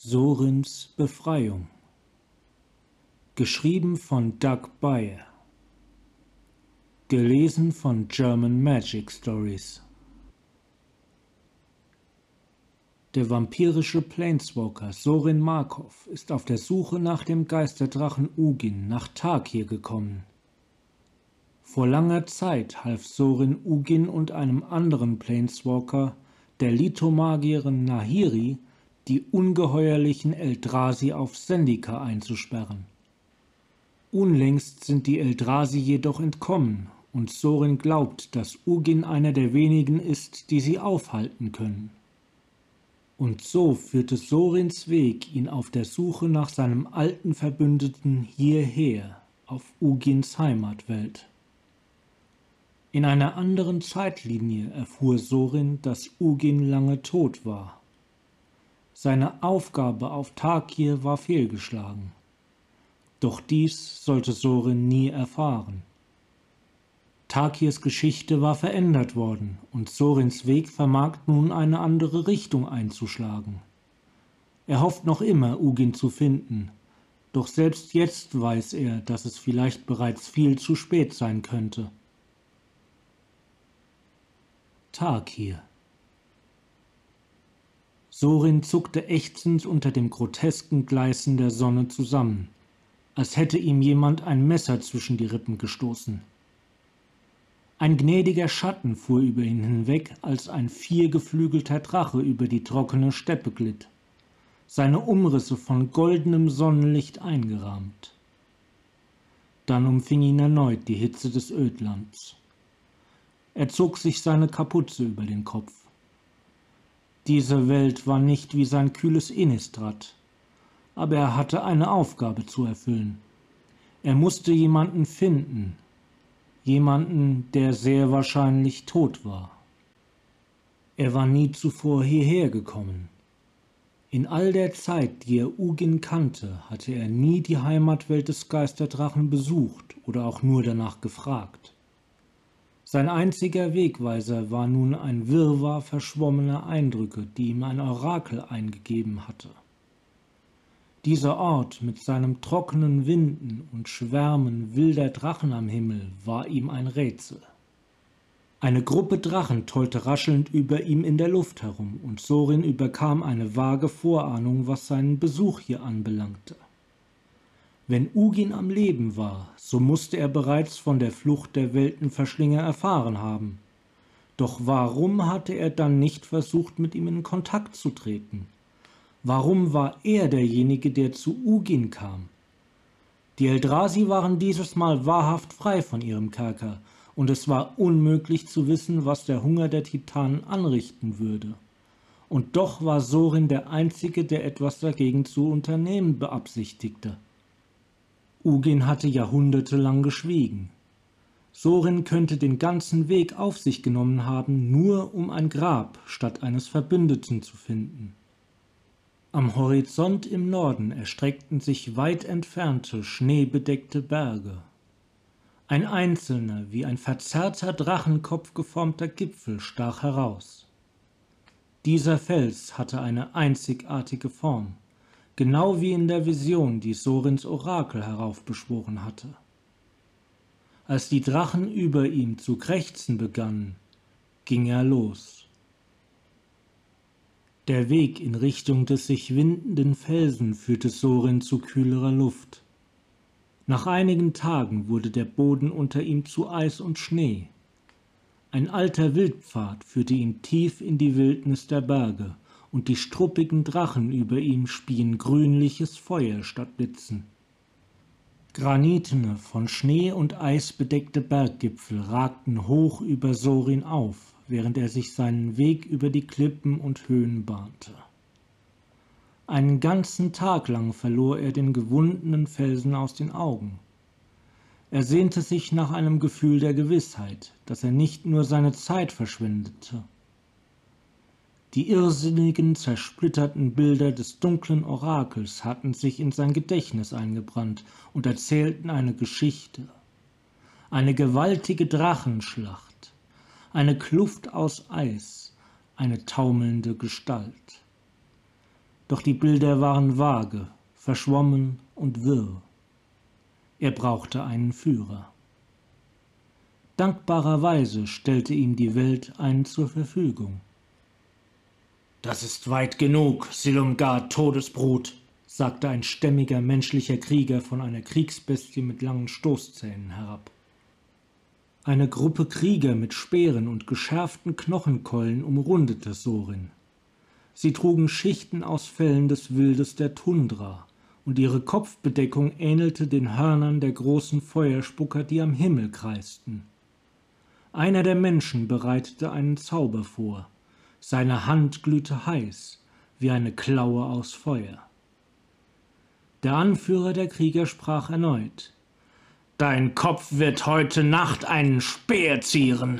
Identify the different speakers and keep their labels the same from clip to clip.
Speaker 1: Sorins Befreiung. Geschrieben von Doug Beyer. Gelesen von German Magic Stories. Der vampirische Planeswalker Sorin Markov ist auf der Suche nach dem Geisterdrachen Ugin nach Tarkir gekommen. Vor langer Zeit half Sorin Ugin und einem anderen Planeswalker, der Lithomagierin Nahiri, die ungeheuerlichen Eldrazi auf Zendikar einzusperren. Unlängst sind die Eldrazi jedoch entkommen und Sorin glaubt, dass Ugin einer der wenigen ist, die sie aufhalten können. Und so führte Sorins Weg ihn auf der Suche nach seinem alten Verbündeten hierher, auf Ugins Heimatwelt. In einer anderen Zeitlinie erfuhr Sorin, dass Ugin lange tot war. Seine Aufgabe auf Tarkir war fehlgeschlagen. Doch dies sollte Sorin nie erfahren. Tarkirs Geschichte war verändert worden und Sorins Weg vermag nun eine andere Richtung einzuschlagen. Er hofft noch immer, Ugin zu finden, doch selbst jetzt weiß er, dass es vielleicht bereits viel zu spät sein könnte. Tarkir. Sorin zuckte ächzend unter dem grotesken Gleißen der Sonne zusammen, als hätte ihm jemand ein Messer zwischen die Rippen gestoßen. Ein gnädiger Schatten fuhr über ihn hinweg, als ein viergeflügelter Drache über die trockene Steppe glitt, seine Umrisse von goldenem Sonnenlicht eingerahmt. Dann umfing ihn erneut die Hitze des Ödlands. Er zog sich seine Kapuze über den Kopf. Diese Welt war nicht wie sein kühles Innistrad, aber er hatte eine Aufgabe zu erfüllen. Er musste jemanden finden, jemanden, der sehr wahrscheinlich tot war. Er war nie zuvor hierher gekommen. In all der Zeit, die er Ugin kannte, hatte er nie die Heimatwelt des Geisterdrachen besucht oder auch nur danach gefragt. Sein einziger Wegweiser war nun ein Wirrwarr verschwommener Eindrücke, die ihm ein Orakel eingegeben hatte. Dieser Ort mit seinen trockenen Winden und Schwärmen wilder Drachen am Himmel war ihm ein Rätsel. Eine Gruppe Drachen tollte raschelnd über ihm in der Luft herum, und Sorin überkam eine vage Vorahnung, was seinen Besuch hier anbelangte. Wenn Ugin am Leben war, so musste er bereits von der Flucht der Weltenverschlinger erfahren haben. Doch warum hatte er dann nicht versucht, mit ihm in Kontakt zu treten? Warum war er derjenige, der zu Ugin kam? Die Eldrazi waren dieses Mal wahrhaft frei von ihrem Kerker, und es war unmöglich zu wissen, was der Hunger der Titanen anrichten würde. Und doch war Sorin der Einzige, der etwas dagegen zu unternehmen beabsichtigte. Ugin hatte jahrhundertelang geschwiegen. Sorin könnte den ganzen Weg auf sich genommen haben, nur um ein Grab statt eines Verbündeten zu finden. Am Horizont im Norden erstreckten sich weit entfernte, schneebedeckte Berge. Ein einzelner, wie ein verzerrter Drachenkopf geformter Gipfel stach heraus. Dieser Fels hatte eine einzigartige Form, genau wie in der Vision, die Sorins Orakel heraufbeschworen hatte. Als die Drachen über ihm zu krächzen begannen, ging er los. Der Weg in Richtung des sich windenden Felsen führte Sorin zu kühlerer Luft. Nach einigen Tagen wurde der Boden unter ihm zu Eis und Schnee. Ein alter Wildpfad führte ihn tief in die Wildnis der Berge, und die struppigen Drachen über ihm spien grünliches Feuer statt Blitzen. Granitene, von Schnee und Eis bedeckte Berggipfel ragten hoch über Sorin auf, während er sich seinen Weg über die Klippen und Höhen bahnte. Einen ganzen Tag lang verlor er den gewundenen Felsen aus den Augen. Er sehnte sich nach einem Gefühl der Gewissheit, dass er nicht nur seine Zeit verschwendete. Die irrsinnigen, zersplitterten Bilder des dunklen Orakels hatten sich in sein Gedächtnis eingebrannt und erzählten eine Geschichte. Eine gewaltige Drachenschlacht, eine Kluft aus Eis, eine taumelnde Gestalt. Doch die Bilder waren vage, verschwommen und wirr. Er brauchte einen Führer. Dankbarerweise stellte ihm die Welt einen zur Verfügung. »Das ist weit genug, Silumgar, Todesbrut«, sagte ein stämmiger menschlicher Krieger von einer Kriegsbestie mit langen Stoßzähnen herab. Eine Gruppe Krieger mit Speeren und geschärften Knochenkeulen umrundete Sorin. Sie trugen Schichten aus Fellen des Wildes der Tundra, und ihre Kopfbedeckung ähnelte den Hörnern der großen Feuerspucker, die am Himmel kreisten. Einer der Menschen bereitete einen Zauber vor. Seine Hand glühte heiß, wie eine Klaue aus Feuer. Der Anführer der Krieger sprach erneut: »Dein Kopf wird heute Nacht einen Speer zieren!«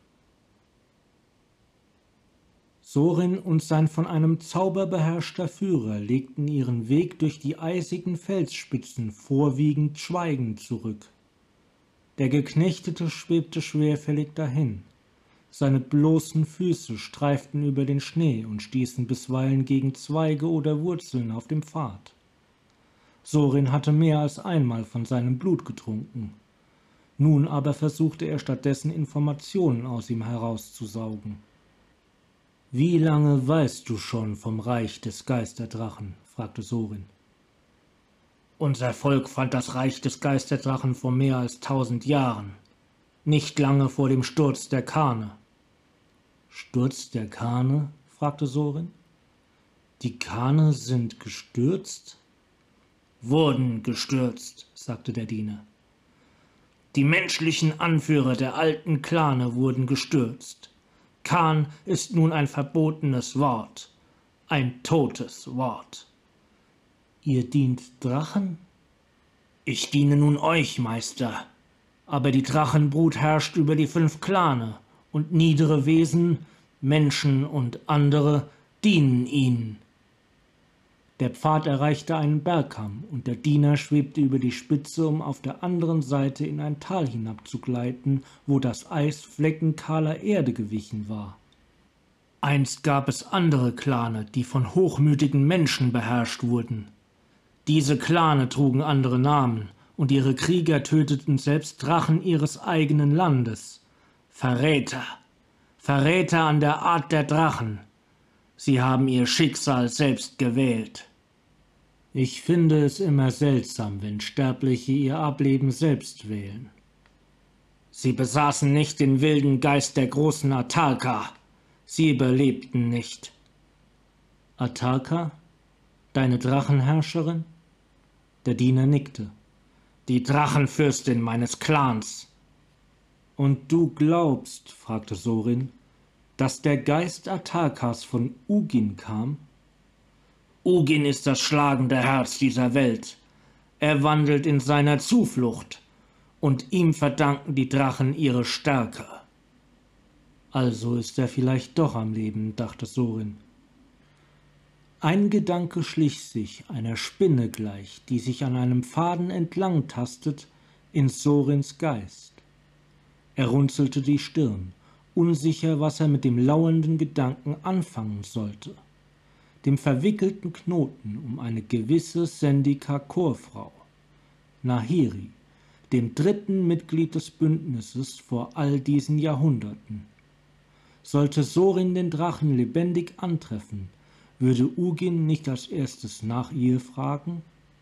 Speaker 1: Sorin und sein von einem Zauber beherrschter Führer legten ihren Weg durch die eisigen Felsspitzen vorwiegend schweigend zurück. Der Geknechtete schwebte schwerfällig dahin. Seine bloßen Füße streiften über den Schnee und stießen bisweilen gegen Zweige oder Wurzeln auf dem Pfad. Sorin hatte mehr als einmal von seinem Blut getrunken. Nun aber versuchte er stattdessen Informationen aus ihm herauszusaugen. »Wie lange weißt du schon vom Reich des Geisterdrachen?« fragte Sorin. »Unser Volk fand das Reich des Geisterdrachen vor mehr als 1000 Jahren, nicht lange vor dem Sturz der Kane.« »Sturz der Kane?« fragte Sorin. »Die Kane sind gestürzt?« »Wurden gestürzt«, sagte der Diener. »Die menschlichen Anführer der alten Klane wurden gestürzt. Khan ist nun ein verbotenes Wort, ein totes Wort.« »Ihr dient Drachen?« »Ich diene nun euch, Meister. Aber die Drachenbrut herrscht über die 5 Klane, und niedere Wesen, Menschen und andere, dienen ihnen.« Der Pfad erreichte einen Bergkamm, und der Diener schwebte über die Spitze, um auf der anderen Seite in ein Tal hinabzugleiten, wo das Eis fleckenkahler Erde gewichen war. Einst gab es andere Klane, die von hochmütigen Menschen beherrscht wurden. Diese Klane trugen andere Namen, und ihre Krieger töteten selbst Drachen ihres eigenen Landes. Verräter, Verräter an der Art der Drachen. Sie haben ihr Schicksal selbst gewählt. Ich finde es immer seltsam, wenn Sterbliche ihr Ableben selbst wählen. Sie besaßen nicht den wilden Geist der großen Atarka. Sie überlebten nicht. Atarka? Deine Drachenherrscherin? Der Diener nickte. Die Drachenfürstin meines Clans. Und du glaubst, fragte Sorin, dass der Geist Atarkas von Ugin kam? Ugin ist das schlagende Herz dieser Welt. Er wandelt in seiner Zuflucht, und ihm verdanken die Drachen ihre Stärke. Also ist er vielleicht doch am Leben, dachte Sorin. Ein Gedanke schlich sich, einer Spinne gleich, die sich an einem Faden entlang tastet, in Sorins Geist. Er runzelte die Stirn, unsicher, was er mit dem lauernden Gedanken anfangen sollte. Dem verwickelten Knoten um eine gewisse Sendika-Chorfrau, Nahiri, dem 3. Mitglied des Bündnisses vor all diesen Jahrhunderten. Sollte Sorin den Drachen lebendig antreffen, würde Ugin nicht als erstes nach ihr fragen?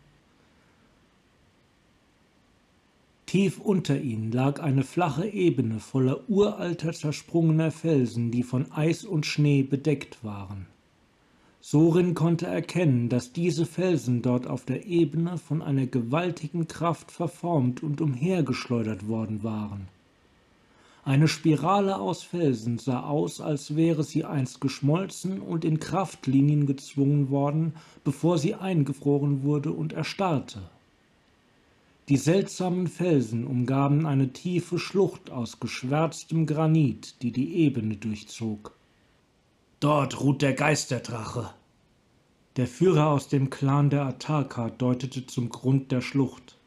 Speaker 1: Tief unter ihnen lag eine flache Ebene voller uralter zersprungener Felsen, die von Eis und Schnee bedeckt waren. Sorin konnte erkennen, dass diese Felsen dort auf der Ebene von einer gewaltigen Kraft verformt und umhergeschleudert worden waren. Eine Spirale aus Felsen sah aus, als wäre sie einst geschmolzen und in Kraftlinien gezwungen worden, bevor sie eingefroren wurde und erstarrte. Die seltsamen Felsen umgaben eine tiefe Schlucht aus geschwärztem Granit, die die Ebene durchzog. »Dort ruht der Geisterdrache.« Der Führer aus dem Clan der Atarka deutete zum Grund der Schlucht.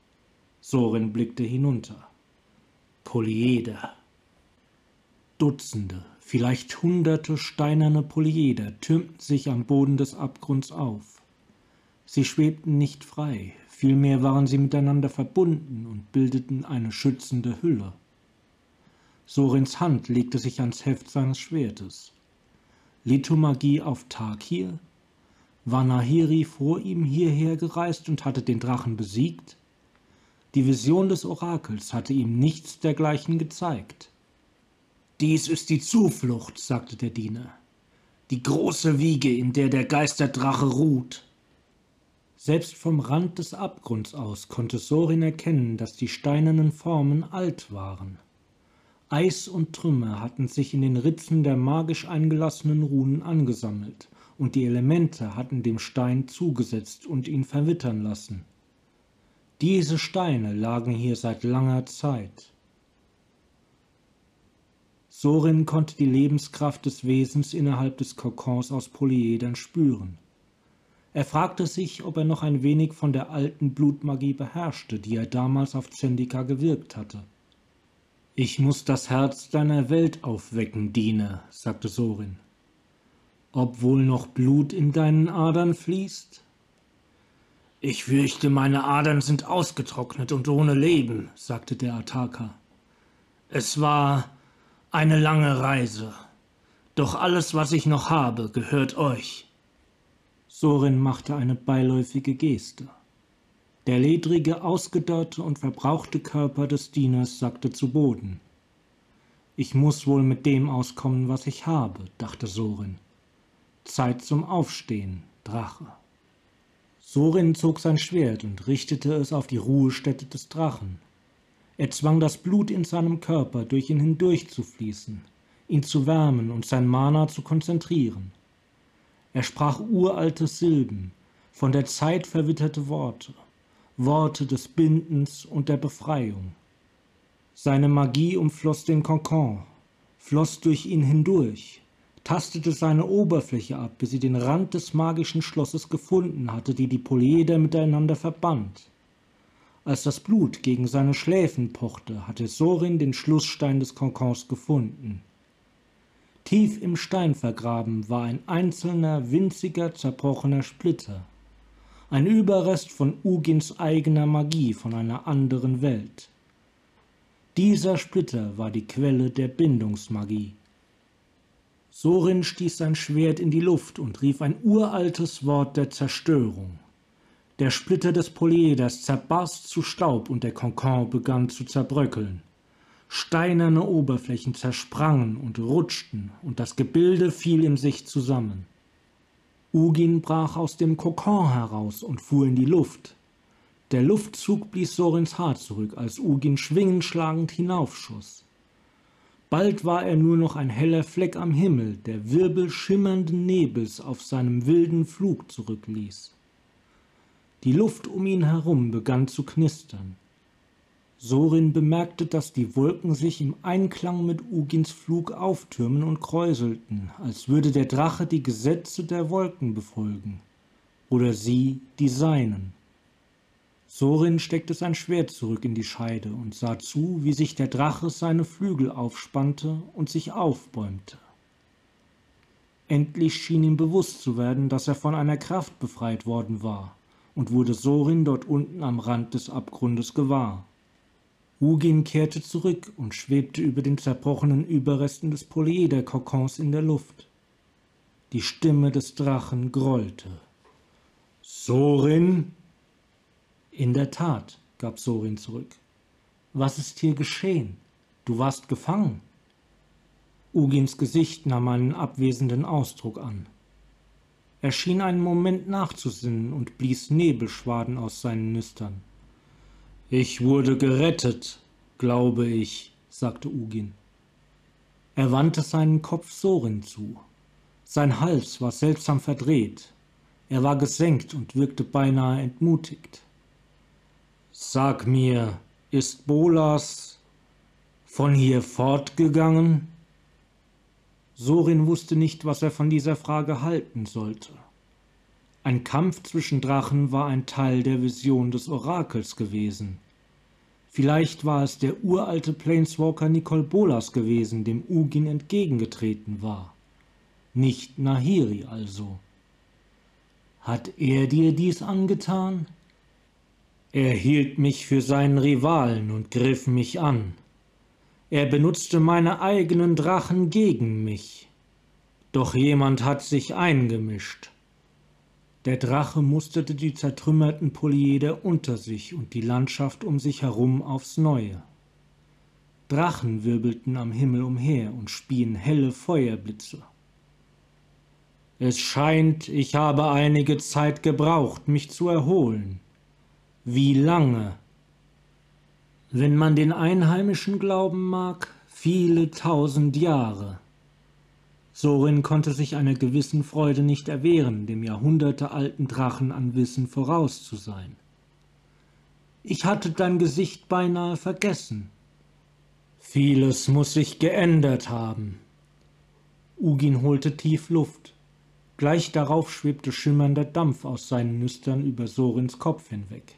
Speaker 1: Sorin blickte hinunter. Polyeder. Dutzende, Vielleicht hunderte steinerne Polyeder türmten sich am Boden des Abgrunds auf. Sie schwebten nicht frei, vielmehr waren sie miteinander verbunden und bildeten eine schützende Hülle. Sorins Hand legte sich ans Heft seines Schwertes. Lithomagis auf Tarkir? War Nahiri vor ihm hierher gereist und hatte den Drachen besiegt? Die Vision des Orakels hatte ihm nichts dergleichen gezeigt. »Dies ist die Zuflucht«, sagte der Diener, »die große Wiege, in der der Geisterdrache ruht.« Selbst vom Rand des Abgrunds aus konnte Sorin erkennen, dass die steinernen Formen alt waren. Eis und Trümmer hatten sich in den Ritzen der magisch eingelassenen Runen angesammelt, und die Elemente hatten dem Stein zugesetzt und ihn verwittern lassen. Diese Steine lagen hier seit langer Zeit. Sorin konnte die Lebenskraft des Wesens innerhalb des Kokons aus Polyedern spüren. Er fragte sich, ob er noch ein wenig von der alten Blutmagie beherrschte, die er damals auf Zendika gewirkt hatte. »Ich muss das Herz deiner Welt aufwecken, Diener«, sagte Sorin. »Ob wohl noch Blut in deinen Adern fließt?« »Ich fürchte, meine Adern sind ausgetrocknet und ohne Leben«, sagte der Ataka. »Es war eine lange Reise, doch alles, was ich noch habe, gehört euch.« Sorin machte eine beiläufige Geste. Der ledrige, ausgedörrte und verbrauchte Körper des Dieners sackte zu Boden. »Ich muss wohl mit dem auskommen, was ich habe«, dachte Sorin. »Zeit zum Aufstehen, Drache.« Sorin zog sein Schwert und richtete es auf die Ruhestätte des Drachen. Er zwang das Blut in seinem Körper durch ihn hindurch zu fließen, ihn zu wärmen und sein Mana zu konzentrieren. Er sprach uralte Silben, von der Zeit verwitterte Worte, Worte des Bindens und der Befreiung. Seine Magie umfloss den Kokon, floss durch ihn hindurch, tastete seine Oberfläche ab, bis sie den Rand des magischen Schlosses gefunden hatte, die Polyeder miteinander verband. Als das Blut gegen seine Schläfen pochte, hatte Sorin den Schlussstein des Kokons gefunden. Tief im Stein vergraben war ein einzelner, winziger, zerbrochener Splitter, ein Überrest von Ugins eigener Magie von einer anderen Welt. Dieser Splitter war die Quelle der Bindungsmagie. Sorin stieß sein Schwert in die Luft und rief ein uraltes Wort der Zerstörung. Der Splitter des Polyeders zerbarst zu Staub und der Kokon begann zu zerbröckeln. Steinerne Oberflächen zersprangen und rutschten und das Gebilde fiel in sich zusammen. Ugin brach aus dem Kokon heraus und fuhr in die Luft. Der Luftzug blies Sorins Haar zurück, als Ugin schwingenschlagend hinaufschoss. Bald war er nur noch ein heller Fleck am Himmel, der Wirbel schimmernden Nebels auf seinem wilden Flug zurückließ. Die Luft um ihn herum begann zu knistern. Sorin bemerkte, dass die Wolken sich im Einklang mit Ugins Flug auftürmen und kräuselten, als würde der Drache die Gesetze der Wolken befolgen, oder sie die seinen. Sorin steckte sein Schwert zurück in die Scheide und sah zu, wie sich der Drache seine Flügel aufspannte und sich aufbäumte. Endlich schien ihm bewusst zu werden, dass er von einer Kraft befreit worden war, und wurde Sorin dort unten am Rand des Abgrundes gewahr. Ugin kehrte zurück und schwebte über den zerbrochenen Überresten des Polyeder-Kokons in der Luft. Die Stimme des Drachen grollte. »Sorin?« »In der Tat«, gab Sorin zurück. »Was ist hier geschehen? Du warst gefangen.« Ugins Gesicht nahm einen abwesenden Ausdruck an. Er schien einen Moment nachzusinnen und blies Nebelschwaden aus seinen Nüstern. »Ich wurde gerettet, glaube ich«, sagte Ugin. Er wandte seinen Kopf Sorin zu. Sein Hals war seltsam verdreht. Er war gesenkt und wirkte beinahe entmutigt. »Sag mir, ist Bolas von hier fortgegangen?« Sorin wusste nicht, was er von dieser Frage halten sollte. Ein Kampf zwischen Drachen war ein Teil der Vision des Orakels gewesen. Vielleicht war es der uralte Planeswalker Nicol Bolas gewesen, dem Ugin entgegengetreten war. Nicht Nahiri also. Hat er dir dies angetan? Er hielt mich für seinen Rivalen und griff mich an. Er benutzte meine eigenen Drachen gegen mich. Doch jemand hat sich eingemischt. Der Drache musterte die zertrümmerten Polyeder unter sich und die Landschaft um sich herum aufs Neue. Drachen wirbelten am Himmel umher und spien helle Feuerblitze. Es scheint, ich habe einige Zeit gebraucht, mich zu erholen. Wie lange? Wenn man den Einheimischen glauben mag, viele tausend Jahre. Sorin konnte sich einer gewissen Freude nicht erwehren, dem jahrhundertealten Drachen an Wissen voraus zu sein. Ich hatte dein Gesicht beinahe vergessen. Vieles muss sich geändert haben. Ugin holte tief Luft. Gleich darauf schwebte schimmernder Dampf aus seinen Nüstern über Sorins Kopf hinweg.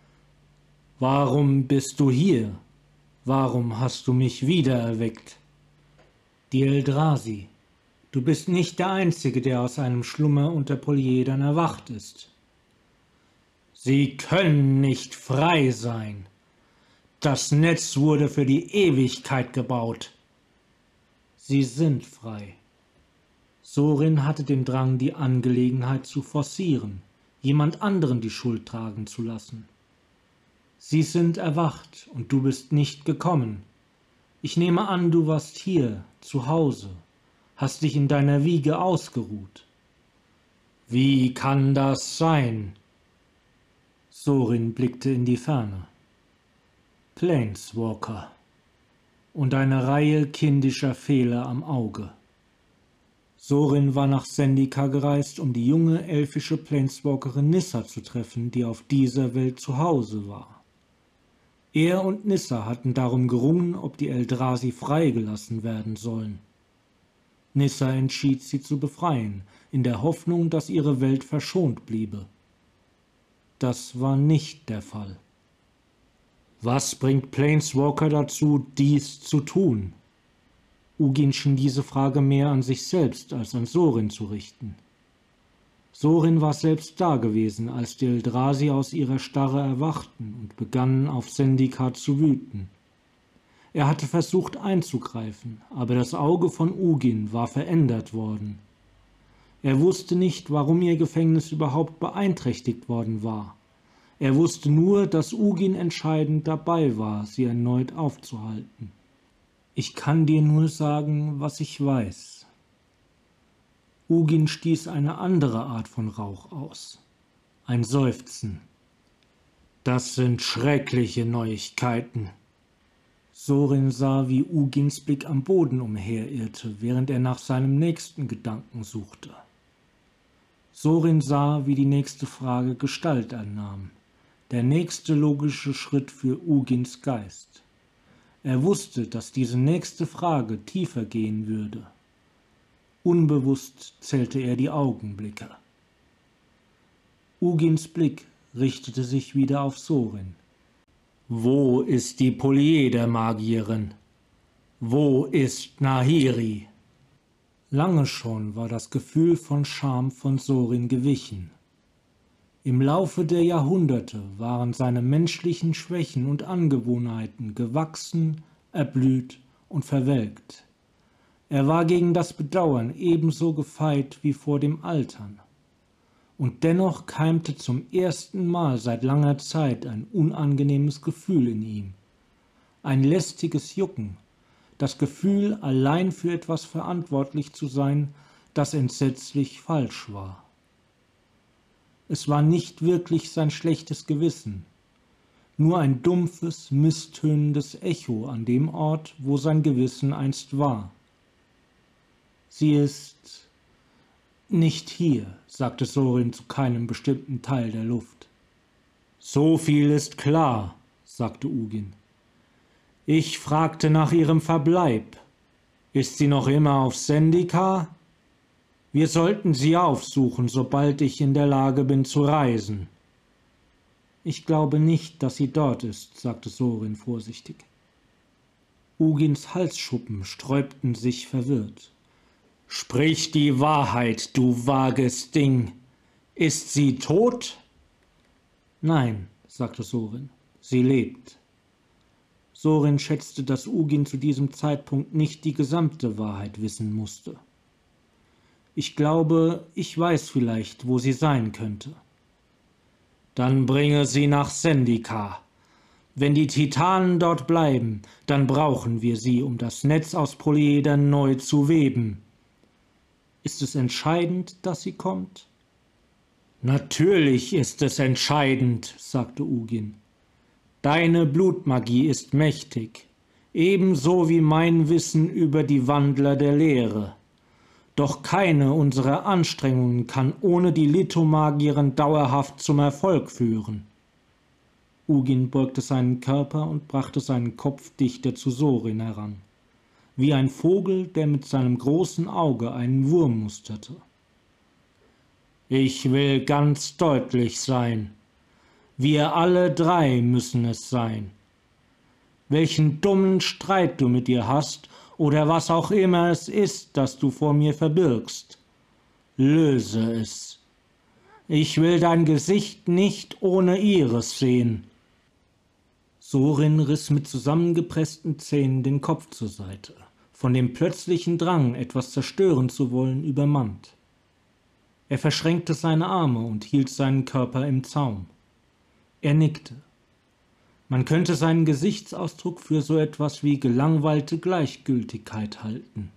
Speaker 1: Warum bist du hier? Warum hast du mich wiedererweckt? Die Eldrazi. Du bist nicht der Einzige, der aus einem Schlummer unter Polyedern erwacht ist. Sie können nicht frei sein. Das Netz wurde für die Ewigkeit gebaut. Sie sind frei. Sorin hatte den Drang, die Angelegenheit zu forcieren, jemand anderen die Schuld tragen zu lassen. Sie sind erwacht und du bist nicht gekommen. Ich nehme an, du warst hier, zu Hause, hast dich in deiner Wiege ausgeruht. Wie kann das sein? Sorin blickte in die Ferne. Planeswalker und eine Reihe kindischer Fehler am Auge. Sorin war nach Zendika gereist, um die junge elfische Planeswalkerin Nissa zu treffen, die auf dieser Welt zu Hause war. Er und Nissa hatten darum gerungen, ob die Eldrazi freigelassen werden sollen. Nissa entschied, sie zu befreien, in der Hoffnung, dass ihre Welt verschont bliebe. Das war nicht der Fall. Was bringt Planeswalker dazu, dies zu tun? Ugin schien diese Frage mehr an sich selbst als an Sorin zu richten. Sorin war selbst da gewesen, als die Eldrazi aus ihrer Starre erwachten und begannen, auf Zendika zu wüten. Er hatte versucht einzugreifen, aber das Auge von Ugin war verändert worden. Er wusste nicht, warum ihr Gefängnis überhaupt beeinträchtigt worden war. Er wusste nur, dass Ugin entscheidend dabei war, sie erneut aufzuhalten. Ich kann dir nur sagen, was ich weiß. Ugin stieß eine andere Art von Rauch aus. Ein Seufzen. Das sind schreckliche Neuigkeiten. Sorin sah, wie Ugins Blick am Boden umherirrte, während er nach seinem nächsten Gedanken suchte. Sorin sah, wie die nächste Frage Gestalt annahm. Der nächste logische Schritt für Ugins Geist. Er wusste, dass diese nächste Frage tiefer gehen würde. Unbewusst zählte er die Augenblicke. Ugins Blick richtete sich wieder auf Sorin. Wo ist die Polyeder-Magierin? Wo ist Nahiri? Lange schon war das Gefühl von Scham von Sorin gewichen. Im Laufe der Jahrhunderte waren seine menschlichen Schwächen und Angewohnheiten gewachsen, erblüht und verwelkt. Er war gegen das Bedauern ebenso gefeit wie vor dem Altern. Und dennoch keimte zum ersten Mal seit langer Zeit ein unangenehmes Gefühl in ihm. Ein lästiges Jucken, das Gefühl, allein für etwas verantwortlich zu sein, das entsetzlich falsch war. Es war nicht wirklich sein schlechtes Gewissen, nur ein dumpfes, misstönendes Echo an dem Ort, wo sein Gewissen einst war. Sie ist nicht hier, sagte Sorin zu keinem bestimmten Teil der Luft. So viel ist klar, sagte Ugin. Ich fragte nach ihrem Verbleib. Ist sie noch immer auf Zendika? Wir sollten sie aufsuchen, sobald ich in der Lage bin zu reisen. Ich glaube nicht, dass sie dort ist, sagte Sorin vorsichtig. Ugins Halsschuppen sträubten sich verwirrt. »Sprich die Wahrheit, du vages Ding! Ist sie tot?« »Nein«, sagte Sorin, »sie lebt.« Sorin schätzte, dass Ugin zu diesem Zeitpunkt nicht die gesamte Wahrheit wissen musste. »Ich glaube, ich weiß vielleicht, wo sie sein könnte.« »Dann bringe sie nach Zendikar. Wenn die Titanen dort bleiben, dann brauchen wir sie, um das Netz aus Polyeder neu zu weben.« »Ist es entscheidend, dass sie kommt?« »Natürlich ist es entscheidend«, sagte Ugin. »Deine Blutmagie ist mächtig, ebenso wie mein Wissen über die Wandler der Lehre. Doch keine unserer Anstrengungen kann ohne die Lithomagierin dauerhaft zum Erfolg führen.« Ugin beugte seinen Körper und brachte seinen Kopf dichter zu Sorin heran, wie ein Vogel, der mit seinem großen Auge einen Wurm musterte. »Ich will ganz deutlich sein. Wir alle drei müssen es sein. Welchen dummen Streit du mit ihr hast oder was auch immer es ist, das du vor mir verbirgst, löse es. Ich will dein Gesicht nicht ohne ihres sehen.« Sorin riss mit zusammengepressten Zähnen den Kopf zur Seite, von dem plötzlichen Drang, etwas zerstören zu wollen, übermannt. Er verschränkte seine Arme und hielt seinen Körper im Zaum. Er nickte. Man könnte seinen Gesichtsausdruck für so etwas wie gelangweilte Gleichgültigkeit halten.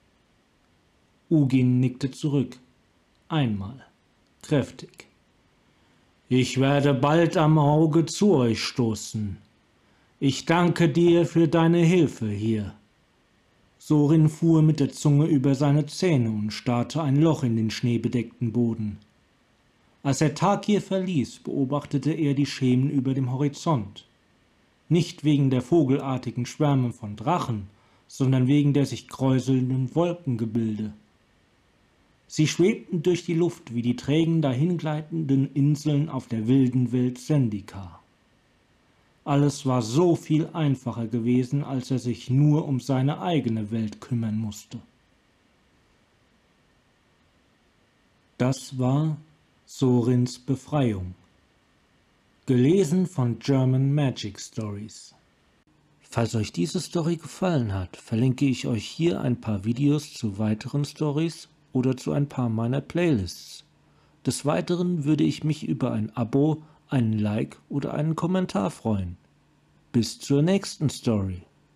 Speaker 1: Ugin nickte zurück. Einmal. Kräftig. »Ich werde bald am Auge zu euch stoßen. Ich danke dir für deine Hilfe hier.« Sorin fuhr mit der Zunge über seine Zähne und starrte ein Loch in den schneebedeckten Boden. Als er Tarkir verließ, beobachtete er die Schemen über dem Horizont. Nicht wegen der vogelartigen Schwärme von Drachen, sondern wegen der sich kräuselnden Wolkengebilde. Sie schwebten durch die Luft wie die trägen dahingleitenden Inseln auf der wilden Welt Zendikar. Alles war so viel einfacher gewesen, als er sich nur um seine eigene Welt kümmern musste. Das war Sorins Befreiung. Gelesen von German Magic Stories. Falls euch diese Story gefallen hat, verlinke ich euch hier ein paar Videos zu weiteren Stories oder zu ein paar meiner Playlists. Des Weiteren würde ich mich über ein Abo, einen Like oder einen Kommentar freuen. Bis zur nächsten Story.